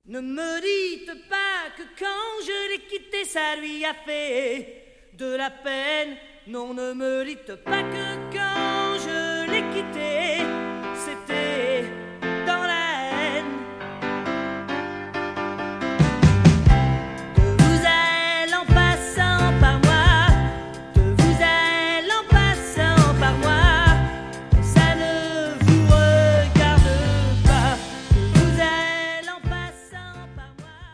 Ne me dites pas que quand je l'ai quitté, ça lui a fait de la peine. Non, ne me dites pas que quand je l'ai quitté,